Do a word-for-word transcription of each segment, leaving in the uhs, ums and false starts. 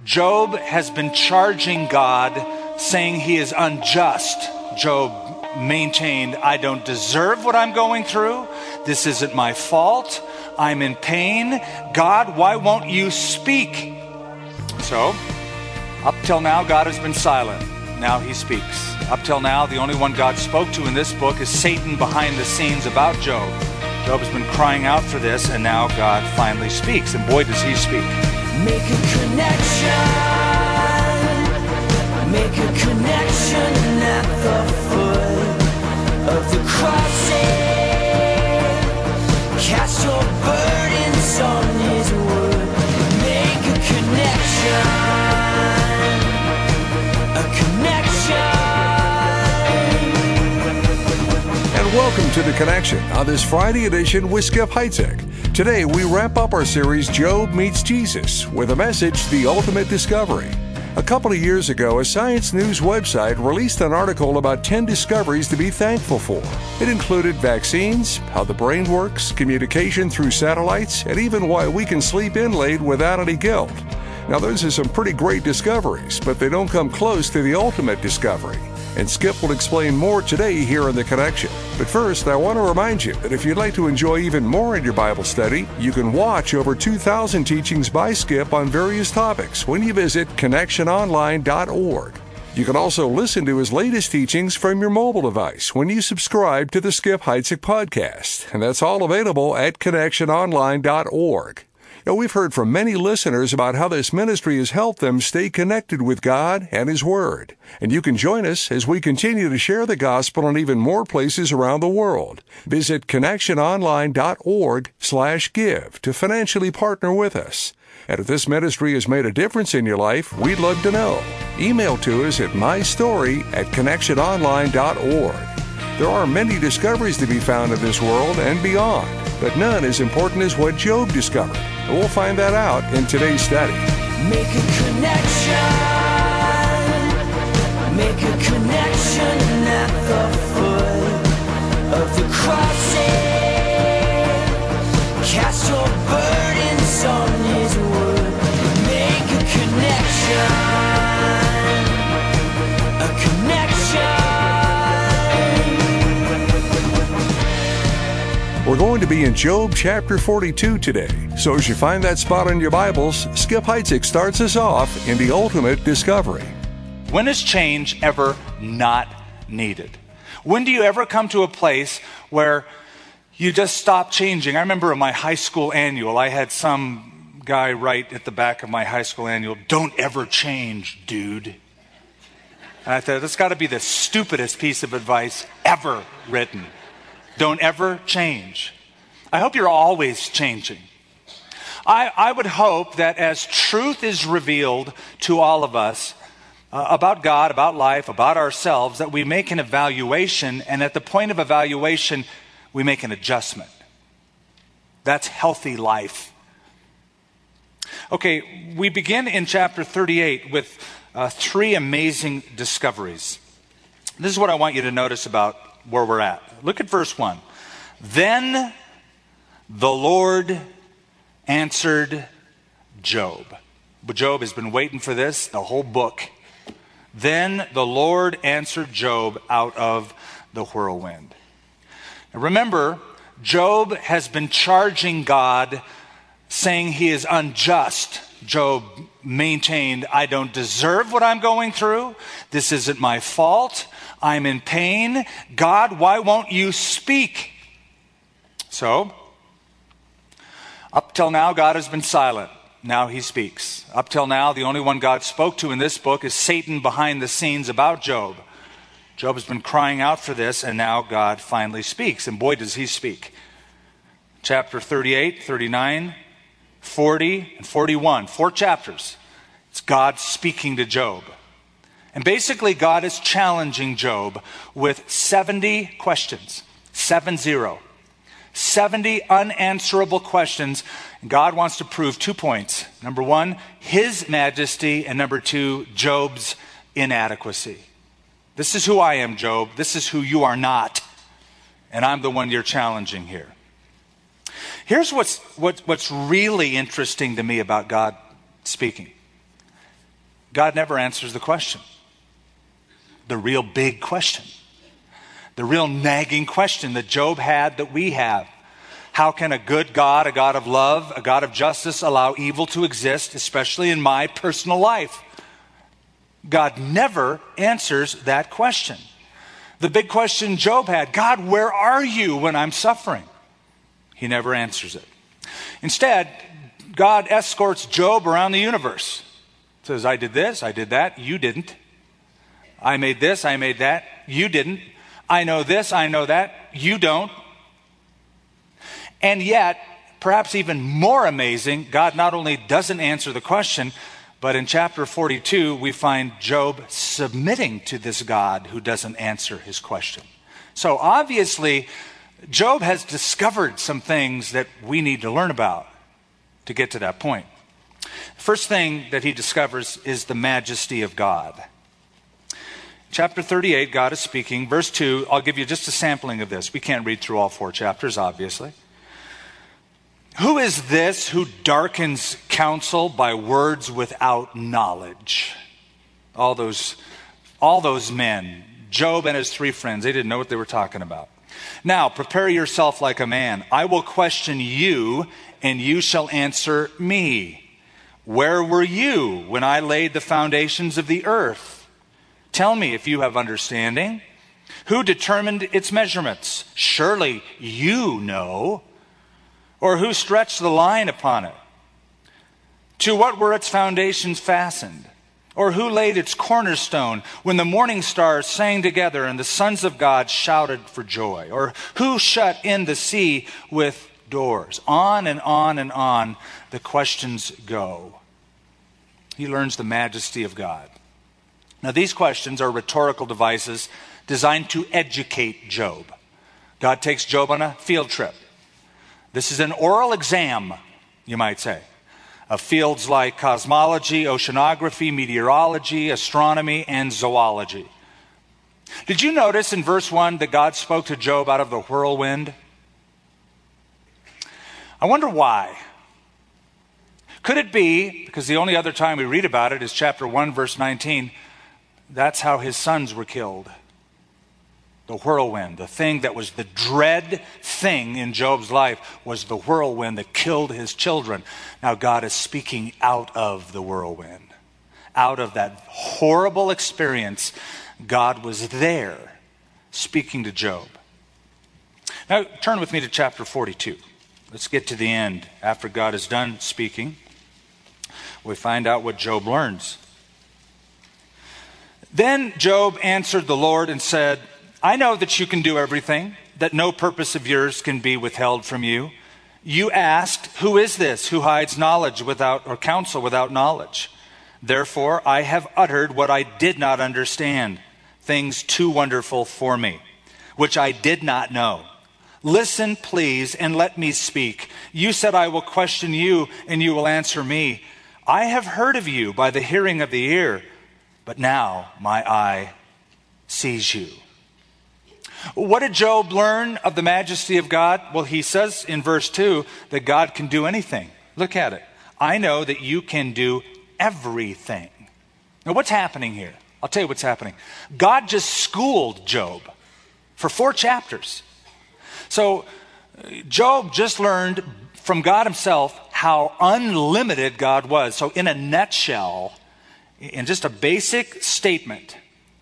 Job has been charging God, saying he is unjust. Job maintained, I don't deserve what I'm going through. This isn't my fault. I'm in pain. God, why won't you speak? So, up till now, God has been silent. Now he speaks. Up till now, the only one God spoke to in this book is Satan behind the scenes about Job. Job has been crying out for this, and now God finally speaks. And boy, does he speak. Make a connection. Make a connection at the foot of the crossing. Cast your burdens on his wood. Make a connection. A connection. And welcome to The Connection on this Friday edition with Skip Heitzig. Today, we wrap up our series, Job Meets Jesus, with a message, The Ultimate Discovery. A couple of years ago, a Science News website released an article about ten discoveries to be thankful for. It included vaccines, how the brain works, communication through satellites, and even why we can sleep in late without any guilt. Now, those are some pretty great discoveries, but they don't come close to the ultimate discovery. And Skip will explain more today here in The Connection. But first, I want to remind you that if you'd like to enjoy even more in your Bible study, you can watch over two thousand teachings by Skip on various topics when you visit connection online dot org. You can also listen to his latest teachings from your mobile device when you subscribe to the Skip Heitzig podcast. And that's all available at connection online dot org. Now, we've heard from many listeners about how this ministry has helped them stay connected with God and His Word. And you can join us as we continue to share the gospel in even more places around the world. Visit connection online dot org slash give to financially partner with us. And if this ministry has made a difference in your life, we'd love to know. Email to us at mystory at connection online dot org. There are many discoveries to be found in this world and beyond, but none as important as what Job discovered. And we'll find that out in today's study. Make a connection. Make a connection at the foot of the crossing. Cast your burdens on his wood. Make a connection. A connection. We're going to be in Job chapter forty-two today. So as you find that spot in your Bibles, Skip Heitzig starts us off in the ultimate discovery. When is change ever not needed? When do you ever come to a place where you just stop changing? I remember in my high school annual, I had some guy write at the back of my high school annual, "Don't ever change, dude." And I thought, that's got to be the stupidest piece of advice ever written. Don't ever change. I hope you're always changing. I, I would hope that as truth is revealed to all of us uh, about God, about life, about ourselves, that we make an evaluation, and at the point of evaluation, we make an adjustment. That's healthy life. Okay, we begin in chapter thirty-eight with uh, three amazing discoveries. This is what I want you to notice about where we're at. Look at verse one. Then the Lord answered Job. But Job has been waiting for this the whole book. Then the Lord answered Job out of the whirlwind. Now remember, Job has been charging God, saying he is unjust. Job maintained, I don't deserve what I'm going through. This isn't my fault. I'm in pain. God, why won't you speak? So, up till now, God has been silent. Now he speaks. Up till now, the only one God spoke to in this book is Satan behind the scenes about Job. Job has been crying out for this, and now God finally speaks. And boy, does he speak. Chapter thirty-eight, thirty-nine, forty, and forty-one. Four chapters. It's God speaking to Job. And basically, God is challenging Job with seventy questions. Seven zero. seventy unanswerable questions. And God wants to prove two points. Number one, His majesty, and number two, Job's inadequacy. This is who I am, Job. This is who you are not. And I'm the one you're challenging here. Here's what's, what, what's really interesting to me about God speaking. God never answers the question. The real big question. The real nagging question that Job had that we have. How can a good God, a God of love, a God of justice, allow evil to exist, especially in my personal life? God never answers that question. The big question Job had, God, where are you when I'm suffering? He never answers it. Instead, God escorts Job around the universe. Says, I did this, I did that, you didn't. I made this, I made that, you didn't. I know this, I know that, you don't. And yet, perhaps even more amazing, God not only doesn't answer the question, but in chapter forty-two, we find Job submitting to this God who doesn't answer his question. So obviously, Job has discovered some things that we need to learn about to get to that point. First thing that he discovers is the majesty of God. Chapter thirty-eight, God is speaking. Verse two, I'll give you just a sampling of this. We can't read through all four chapters, obviously. Who is this who darkens counsel by words without knowledge? All those, all those men, Job and his three friends, they didn't know what they were talking about. Now, prepare yourself like a man. I will question you, and you shall answer me. Where were you when I laid the foundations of the earth? Tell me if you have understanding. Who determined its measurements? Surely you know. Or who stretched the line upon it? To what were its foundations fastened? Or who laid its cornerstone when the morning stars sang together and the sons of God shouted for joy? Or who shut in the sea with doors? On and on and on the questions go. He learns the majesty of God. Now, these questions are rhetorical devices designed to educate Job. God takes Job on a field trip. This is an oral exam, you might say, of fields like cosmology, oceanography, meteorology, astronomy, and zoology. Did you notice in verse one that God spoke to Job out of the whirlwind? I wonder why. Could it be, because the only other time we read about it is chapter one, verse nineteen, that's how his sons were killed. The whirlwind, the thing that was the dread thing in Job's life was the whirlwind that killed his children. Now God is speaking out of the whirlwind. Out of that horrible experience, God was there speaking to Job. Now turn with me to chapter forty-two. Let's get to the end. After God is done speaking, we find out what Job learns. Then Job answered the Lord and said, I know that you can do everything, that no purpose of yours can be withheld from you. You asked, who is this who hides knowledge without, or counsel without knowledge? Therefore, I have uttered what I did not understand, things too wonderful for me, which I did not know. Listen, please, and let me speak. You said I will question you, and you will answer me. I have heard of you by the hearing of the ear, but now my eye sees you. What did Job learn of the majesty of God? Well, he says in verse two that God can do anything. Look at it. I know that you can do everything. Now, what's happening here? I'll tell you what's happening. God just schooled Job for four chapters. So, Job just learned from God himself how unlimited God was. So, in a nutshell, in just a basic statement,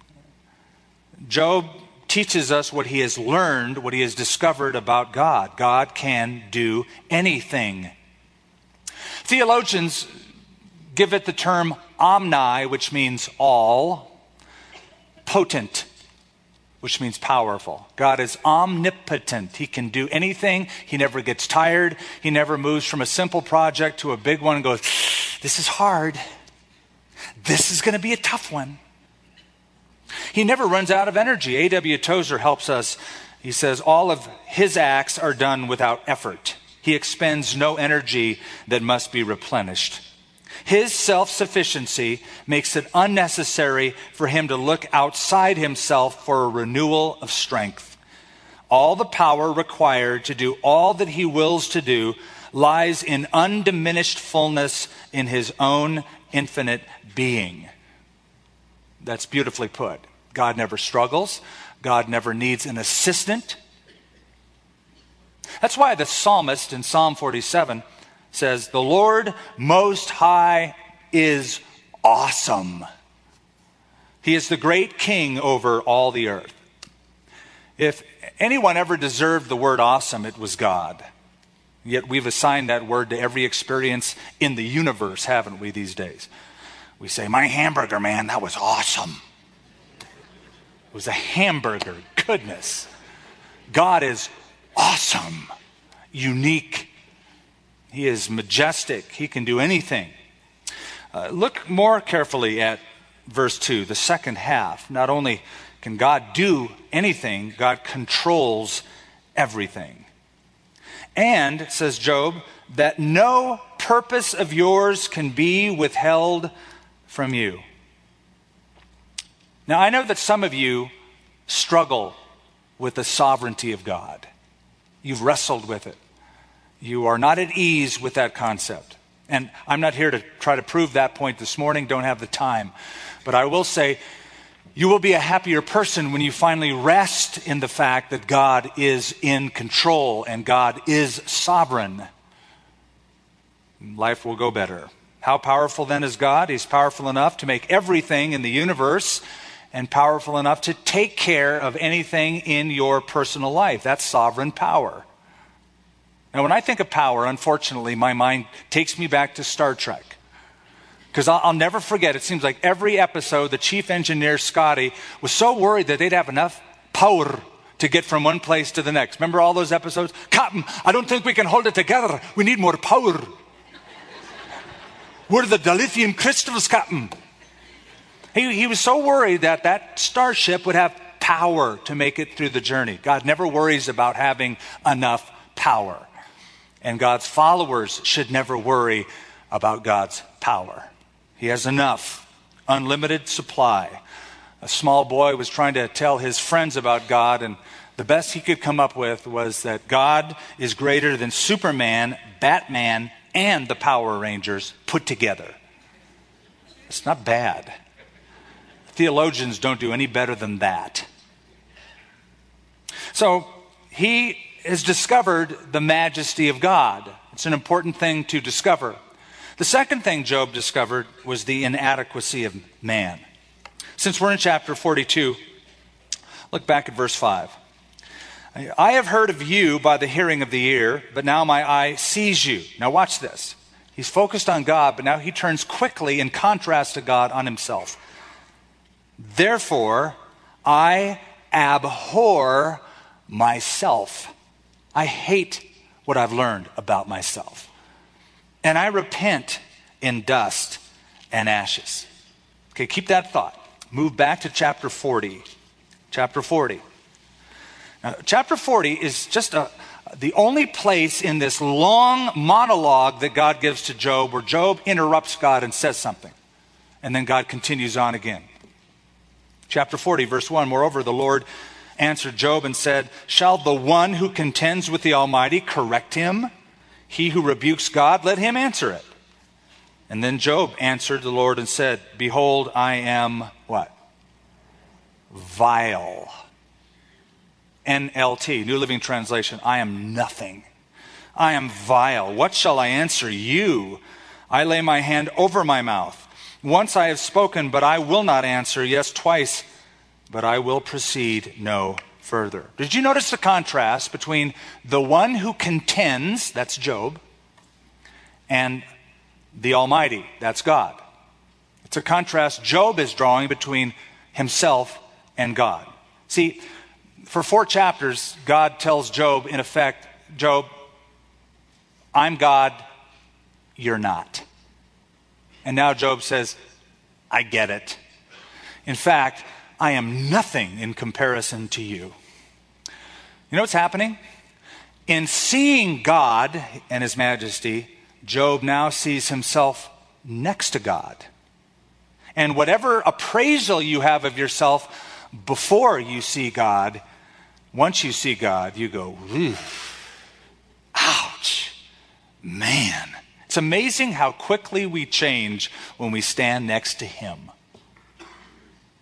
Job teaches us what he has learned, what he has discovered about God. God can do anything. Theologians give it the term omni, which means all, potent, which means powerful. God is omnipotent. He can do anything. He never gets tired. He never moves from a simple project to a big one and goes, this is hard. This is going to be a tough one. He never runs out of energy. A W Tozer helps us. He says, all of his acts are done without effort. He expends no energy that must be replenished. His self-sufficiency makes it unnecessary for him to look outside himself for a renewal of strength. All the power required to do all that he wills to do lies in undiminished fullness in his own infinite being. That's beautifully put. God never struggles. God never needs an assistant. That's why the psalmist in Psalm forty-seven says, "The Lord Most High is awesome. He is the great king over all the earth." If anyone ever deserved the word awesome, it was God. Yet we've assigned that word to every experience in the universe, haven't we, these days? We say, "My hamburger, man, that was awesome." It was a hamburger. Goodness. God is awesome, unique. He is majestic. He can do anything. Uh, look more carefully at verse two, the second half. Not only can God do anything, God controls everything. And, says Job, that no purpose of yours can be withheld from you. Now, I know that some of you struggle with the sovereignty of God. You've wrestled with it. You are not at ease with that concept. And I'm not here to try to prove that point this morning, don't have the time. But I will say, you will be a happier person when you finally rest in the fact that God is in control and God is sovereign. Life will go better. How powerful then is God? He's powerful enough to make everything in the universe and powerful enough to take care of anything in your personal life. That's sovereign power. Now, when I think of power, unfortunately, my mind takes me back to Star Trek. Because I'll, I'll never forget, it seems like every episode, the chief engineer, Scotty, was so worried that they'd have enough power to get from one place to the next. Remember all those episodes? "Captain, I don't think we can hold it together. We need more power. We're the dilithium crystals, Captain." He, he was so worried that that starship would have power to make it through the journey. God never worries about having enough power. And God's followers should never worry about God's power. He has enough, unlimited supply. A small boy was trying to tell his friends about God, and the best he could come up with was that God is greater than Superman, Batman, and the Power Rangers put together. It's not bad. Theologians don't do any better than that. So he has discovered the majesty of God. It's an important thing to discover. The second thing Job discovered was the inadequacy of man. Since we're in chapter forty-two, look back at verse five. "I have heard of you by the hearing of the ear, but now my eye sees you." Now watch this. He's focused on God, but now he turns quickly, in contrast to God, on himself. "Therefore, I abhor myself." I hate what I've learned about myself. "And I repent in dust and ashes." Okay, keep that thought. Move back to chapter forty. Chapter forty. Now, chapter forty is just a, the only place in this long monologue that God gives to Job where Job interrupts God and says something. And then God continues on again. Chapter forty, verse one, "Moreover, the Lord answered Job and said, Shall the one who contends with the Almighty correct him? He who rebukes God, let him answer it." And then Job answered the Lord and said, "Behold, I am" what? "Vile." N L T, New Living Translation, "I am nothing. I am vile. What shall I answer you? I lay my hand over my mouth. Once I have spoken, but I will not answer. Yes, twice, but I will proceed no further." Did you notice the contrast between the one who contends, that's Job, and the Almighty, that's God? It's a contrast Job is drawing between himself and God. See, for four chapters, God tells Job, in effect, "Job, I'm God, you're not." And now Job says, "I get it. In fact, I am nothing in comparison to you." You know what's happening? In seeing God and his majesty, Job now sees himself next to God. And whatever appraisal you have of yourself before you see God, once you see God, you go, ouch, man. It's amazing how quickly we change when we stand next to him.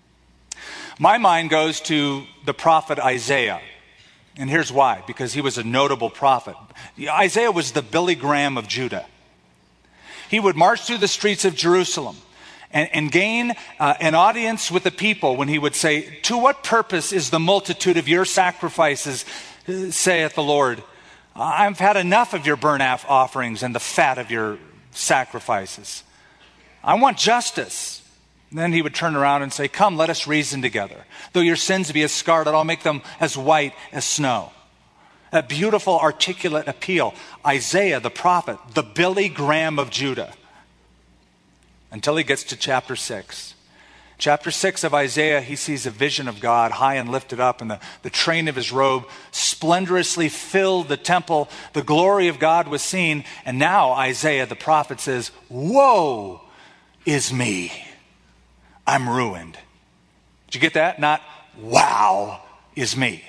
My mind goes to the prophet Isaiah. And here's why. Because he was a notable prophet. Isaiah was the Billy Graham of Judah. He would march through the streets of Jerusalem and, and gain uh, an audience with the people when he would say, "To what purpose is the multitude of your sacrifices, saith the Lord? I've had enough of your burnt offerings and the fat of your sacrifices. I want justice." Then he would turn around and say, "Come, let us reason together. Though your sins be as scarlet, I'll make them as white as snow." A beautiful, articulate appeal. Isaiah, the prophet, the Billy Graham of Judah. Until he gets to chapter six. Chapter six of Isaiah, he sees a vision of God high and lifted up, and the, the train of his robe splendorously filled the temple. The glory of God was seen. And now Isaiah, the prophet, says, "Woe is me. I'm ruined." Did you get that? Not, "Wow is me."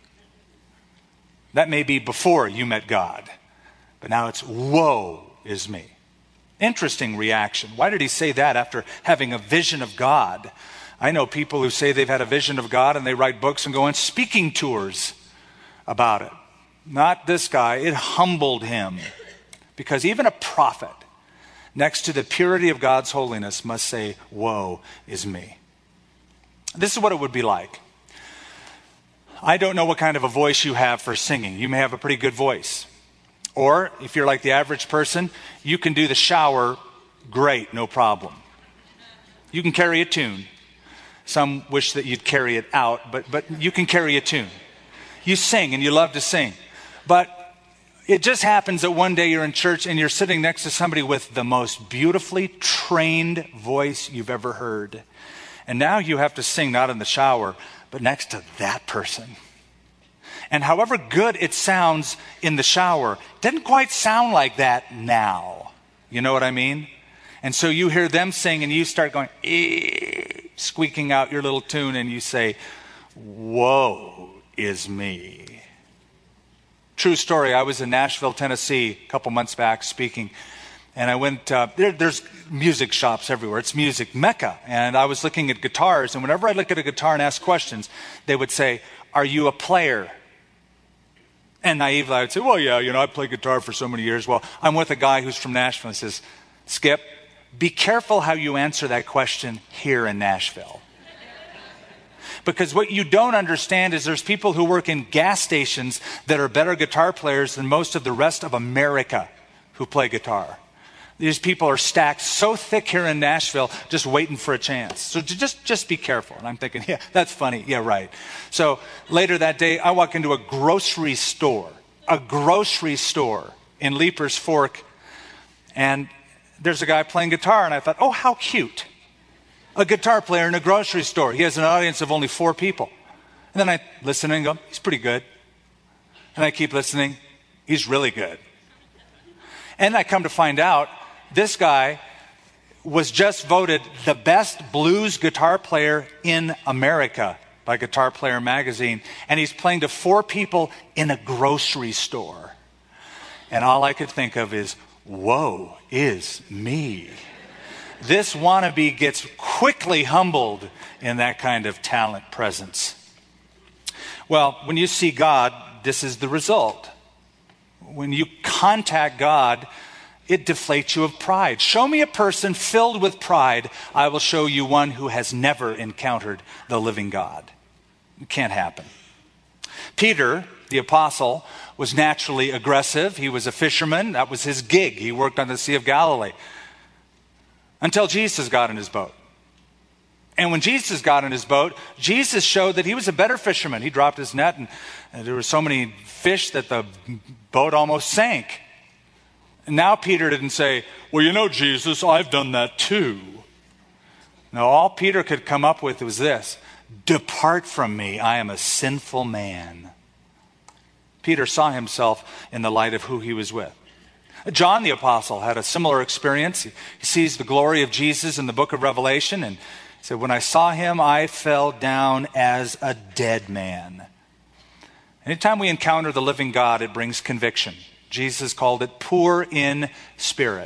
That may be before you met God. But now it's, "Woe is me." Interesting reaction. Why did he say that after having a vision of God? I know people who say they've had a vision of God and they write books and go on speaking tours about it. Not this guy. It humbled him. Because even a prophet, next to the purity of God's holiness, must say, "Woe is me." This is what it would be like. I don't know what kind of a voice you have for singing. You may have a pretty good voice. Or, if you're like the average person, you can do the shower great, no problem. You can carry a tune. Some wish that you'd carry it out, but, but you can carry a tune. You sing and you love to sing. But it just happens that one day you're in church and you're sitting next to somebody with the most beautifully trained voice you've ever heard. And now you have to sing not in the shower, but next to that person. And however good it sounds in the shower, it doesn't quite sound like that now. You know what I mean? And so you hear them sing and you start going, eh, squeaking out your little tune, and you say, "Woe is me." True story. I was in Nashville, Tennessee a couple months back speaking. And I went, uh, there, there's music shops everywhere. It's music mecca. And I was looking at guitars. And whenever I look at a guitar and ask questions, they would say, "Are you a player?" And naively I would say, "Well, yeah, you know, I played guitar for so many years." Well, I'm with a guy who's from Nashville. He says, "Skip, be careful how you answer that question here in Nashville." Because what you don't understand is there's people who work in gas stations that are better guitar players than most of the rest of America who play guitar. These people are stacked so thick here in Nashville, just waiting for a chance. So just, just be careful. And I'm thinking, yeah, that's funny. Yeah, right. So later that day, I walk into a grocery store, a grocery store in Leaper's Fork. And there's a guy playing guitar. And I thought, oh, how cute. A guitar player in a grocery store. He has an audience of only four people. And then I listen and go, he's pretty good. And I keep listening. He's really good. And I come to find out, this guy was just voted the best blues guitar player in America by Guitar Player magazine. And he's playing to four people in a grocery store. And all I could think of is, woe is me. This wannabe gets quickly humbled in that kind of talent presence. Well, when you see God, this is the result. When you contact God, it deflates you of pride. Show me a person filled with pride, I will show you one who has never encountered the living God. It can't happen. Peter, the apostle, was naturally aggressive. He was a fisherman. That was his gig. He worked on the Sea of Galilee. Until Jesus got in his boat. And when Jesus got in his boat, Jesus showed that he was a better fisherman. He dropped his net and, and there were so many fish that the boat almost sank. And now Peter didn't say, well, you know, Jesus, I've done that too. No, all Peter could come up with was this: depart from me, I am a sinful man. Peter saw himself in the light of who he was with. John the apostle had a similar experience. He sees the glory of Jesus in the book of Revelation, and he said, when I saw him, I fell down as a dead man. Anytime we encounter the living God, it brings conviction. Jesus called it poor in spirit.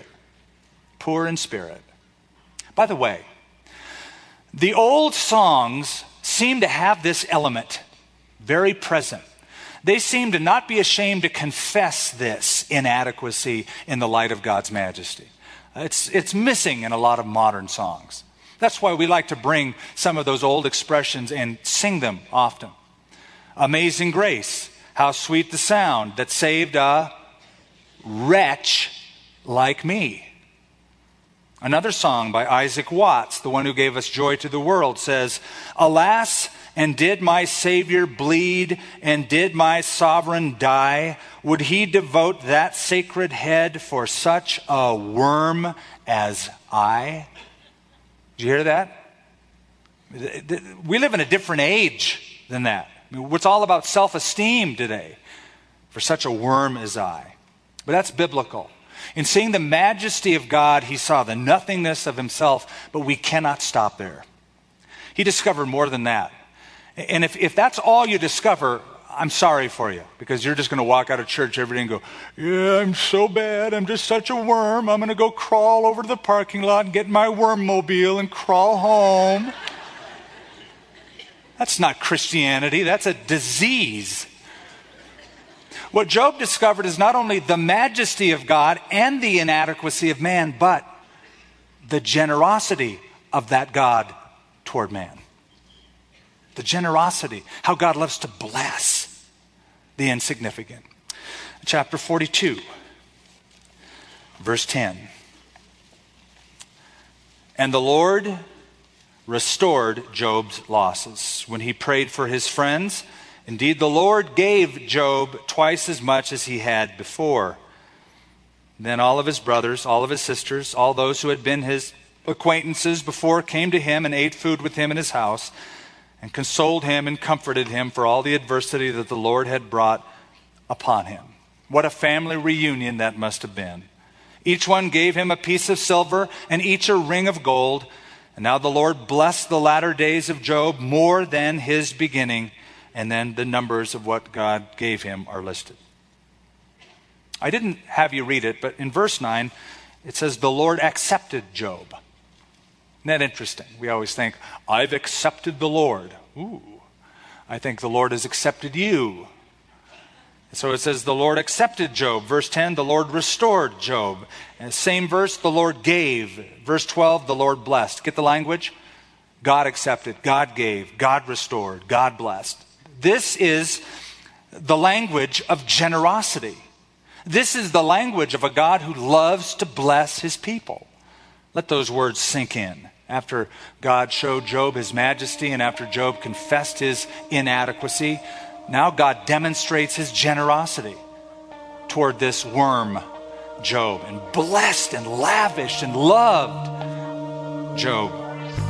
Poor in spirit. By the way, the old songs seem to have this element very present. They seem to not be ashamed to confess this inadequacy in the light of God's majesty. It's, it's missing in a lot of modern songs. That's why we like to bring some of those old expressions and sing them often. Amazing grace, how sweet the sound that saved a wretch like me. Another song by Isaac Watts, the one who gave us Joy to the World, says, alas, and did my Savior bleed, and did my sovereign die, would he devote that sacred head for such a worm as I? Did you hear that? We live in a different age than that. It's all about self-esteem today. For such a worm as I. But that's biblical. In seeing the majesty of God, he saw the nothingness of himself, but we cannot stop there. He discovered more than that. And if, if that's all you discover, I'm sorry for you, because you're just going to walk out of church every day and go, yeah, I'm so bad. I'm just such a worm. I'm going to go crawl over to the parking lot and get my wormmobile and crawl home. That's not Christianity. That's a disease. What Job discovered is not only the majesty of God and the inadequacy of man, but the generosity of that God toward man. The generosity, how God loves to bless the insignificant. Chapter forty-two, verse ten. And the Lord restored Job's losses when he prayed for his friends. Indeed, the Lord gave Job twice as much as he had before. Then all of his brothers, all of his sisters, all those who had been his acquaintances before came to him and ate food with him in his house and consoled him and comforted him for all the adversity that the Lord had brought upon him. What a family reunion that must have been. Each one gave him a piece of silver and each a ring of gold. And now the Lord blessed the latter days of Job more than his beginning. And then the numbers of what God gave him are listed. I didn't have you read it, but in verse nine, it says, the Lord accepted Job. Isn't that interesting? We always think, I've accepted the Lord. Ooh, I think the Lord has accepted you. So it says, the Lord accepted Job. Verse ten, the Lord restored Job. And same verse, the Lord gave. Verse twelve, the Lord blessed. Get the language? God accepted, God gave, God restored, God blessed. This is the language of generosity. This is the language of a God who loves to bless his people. Let those words sink in. After God showed Job his majesty and after Job confessed his inadequacy, now God demonstrates his generosity toward this worm, Job, and blessed and lavished and loved Job.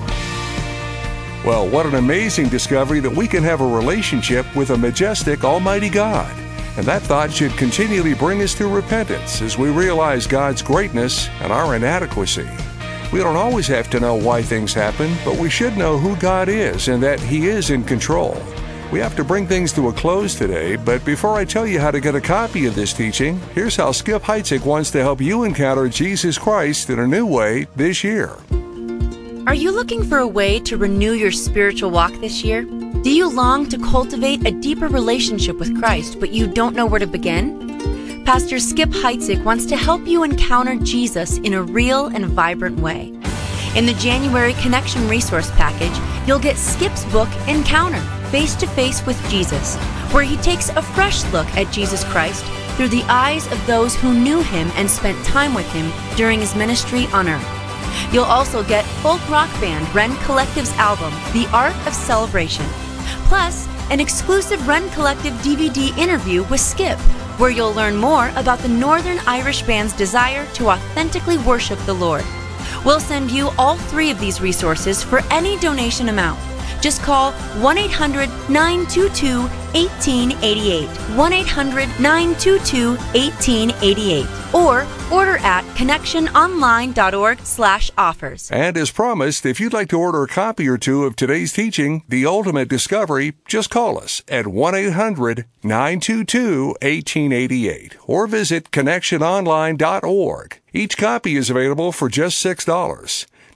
Well, what an amazing discovery that we can have a relationship with a majestic, almighty God. And that thought should continually bring us to repentance as we realize God's greatness and our inadequacy. We don't always have to know why things happen, but we should know who God is and that He is in control. We have to bring things to a close today, but before I tell you how to get a copy of this teaching, here's how Skip Heitzig wants to help you encounter Jesus Christ in a new way this year. Are you looking for a way to renew your spiritual walk this year? Do you long to cultivate a deeper relationship with Christ, but you don't know where to begin? Pastor Skip Heitzig wants to help you encounter Jesus in a real and vibrant way. In the January Connection Resource Package, you'll get Skip's book, Encounter, Face to Face with Jesus, where he takes a fresh look at Jesus Christ through the eyes of those who knew him and spent time with him during his ministry on earth. You'll also get folk rock band Ren Collective's album, The Art of Celebration, plus an exclusive Ren Collective D V D interview with Skip, where you'll learn more about the Northern Irish Band's desire to authentically worship the Lord. We'll send you all three of these resources for any donation amount. Just call one eight hundred nine two two one eight eight eight, one eight hundred nine two two one eight eight eight, or order at connectiononline.org slash offers. And as promised, if you'd like to order a copy or two of today's teaching, The Ultimate Discovery, just call us at one eight hundred nine two two one eight eight eight or visit connection online dot org. Each copy is available for just six dollars.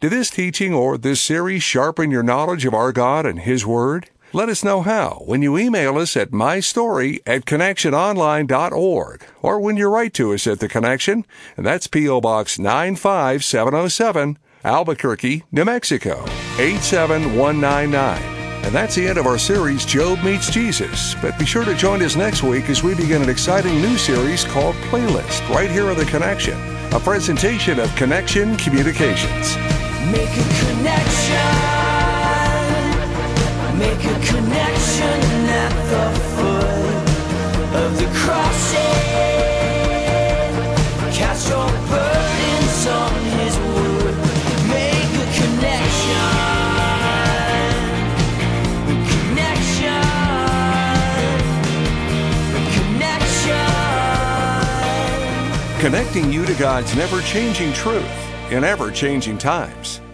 Did this teaching or this series sharpen your knowledge of our God and His Word? Let us know how when you email us at mystory at connection online dot org or when you write to us at The Connection, and that's P O. Box nine five seven oh seven, Albuquerque, New Mexico, eight seven one nine nine. And that's the end of our series, Job Meets Jesus. But be sure to join us next week as we begin an exciting new series called Playlist, right here on The Connection, a presentation of Connection Communications. Make a connection. Make a connection at the foot of the cross. Cast your burdens on His word. Make a connection. A connection. A connection. Connecting you to God's never-changing truth in ever-changing times.